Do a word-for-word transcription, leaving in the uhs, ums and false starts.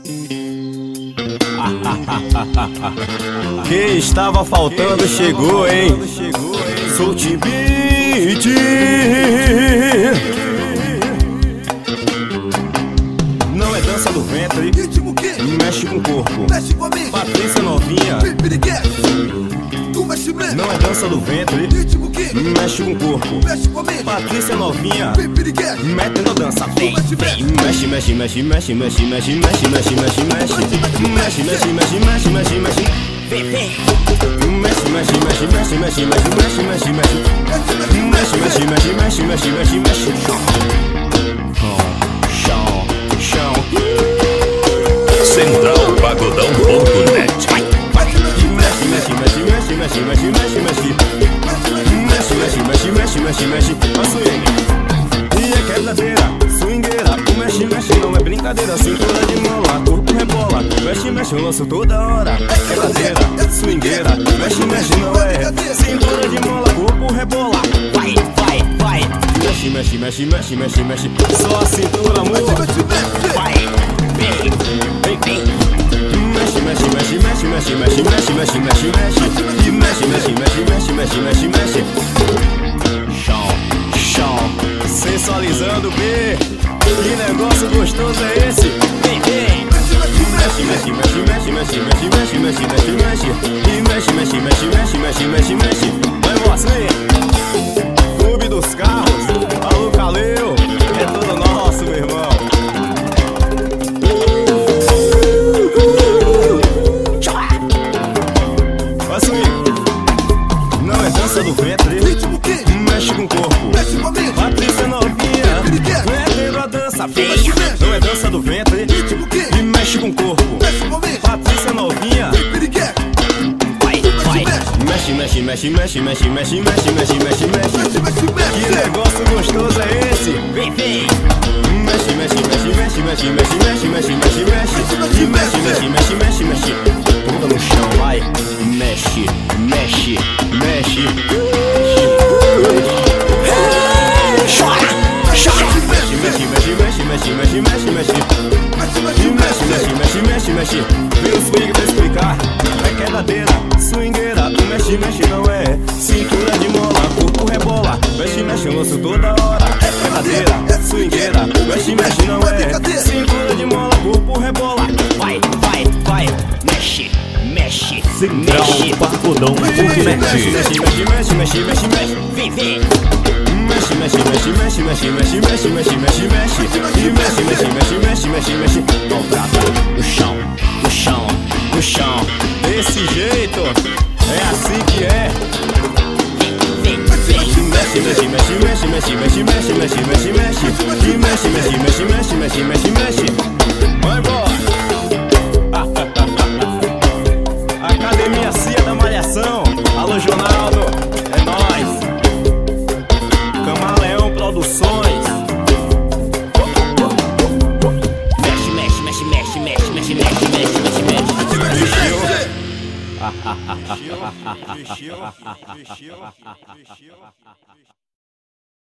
Que estava faltando chegou, hein? Solte beat. Não é dança do ventre, Ritmo que mexe com o corpo. mexe com a mente. Patrícia novinha. Tu mexe mesmo. Não é dança do ventre, Ritmo que mexe com o corpo. mexe com a mente. Patrícia novinha. Mexe, Metendo a dança, vem, vem. Mexe, mexe, mexe, mexe, mexe, mexe, mexe, mexe, mexe, mexe. Mexe, mexe, mexe, mexe, mexe, mexe. Vem, vem. Mexe, mexe, mexe, mexe, mexe, mexe, mexe, mexe, mexe. Mexe, mexe, mexe, mexe, mexe, mexe, mexe. Chão, chão. Central Pagodão ponto net. Mexe, mexe, mexe, mexe, mexe, mexe, mexe, mexe. Mexe, mexe, mexe, mexe, mexe, mexe. A swing. E é quebradeira, swingueira. O mexe, mexe não é brincadeira. Cintura de mola, corpo rebola. Mexe, mexe, eu lanço toda hora. É quebradeira, swingueira. Mexe, mexe não é. Cintura de mola, corpo rebola. Vai, vai, vai. Mexe, mexe, mexe, mexe, mexe, mexe. Só a cintura, amor. Vai, vem, vem, vem. Mexe, mexe, mexe, mexe, mexe, mexe, mexe, mexe, mexe, mexe. E mexe, mexe, mexe, mexe, mexe, mexe, mexe. Chão, chão, sensualizando B. Que negócio gostoso é esse? Vem, vem. Mexe, mexe, mexe, mexe, mexe, mexe, mexe, mexe, mexe, mexe. E mexe, mexe, mexe, mexe, mexe, mexe, mexe. Vai, moça, vem. Clube dos carros, alô, Caleu. É tudo nosso, meu irmão. Não é dança do ventre, Ritmo que mexe com o corpo. mexe com a mente. Patrícia novinha, metendo a dança, venha. Não é dança do ventre, Ritmo que e mexe com o corpo. mexe com a mente. Patrícia novinha, vai, vai. Mexe, mexe, mexe, mexe, mexe, mexe, mexe, mexe, mexe, mexe. Mexe, mexe, Que mexe. negócio gostoso é esse? Vem, vem. Mexe, mexe, mexe, mexe, mexe, mexe, mexe, mexe, mexe, mexe. E mexe, mexe, mexe, mexe, mexe. Bunda no chão, vai. Mexe, mexe, mexe. Chora, chora. Mexe, mexe, mexe, mexe, mexe, mexe, mexe, mexe. E mexe, mexe, mexe, mexe, mexe. Vem o swing pra explicar. É quedadeira, swingueira. O mexe, mexe não é. Cintura de mola, corpo rebola. Mexe, mexe, eu lanço toda hora. É quedadeira, é swingueira. Mexe, mexe não é. Cintura de mola, corpo rebola. Vai, vai, vai. Mexe, mexe, Central mexe. Pagodão ponto Mexe, net. mexe, mexe, mexe, mexe, mexe, mexe. Vem, vem. Mexe, mexe, mexe, mexe, mexe, mexe, mexe, mexe, mexe, mexe. E mexe, mexe, mexe, mexe, mexe, mexe. Maltrata no chão, no chão, no chão. Desse jeito, é assim que é. Vem, vem. Mexe, mexe, mexe, mexe, mexe, mexe, mexe, mexe, mexe, mexe. E mexe, mexe, mexe, mexe, mexe, mexe, mexe. Vai embora. Academia Cia da Malhação. Alô, Jonaldo, é nóis. Camaleão Produções. Mexe, mexe, mexe, mexe, mexe, mexe, mexe, mexe, mexe, mexe. Mexeu. Mexeu. Mexeu. Mexeu.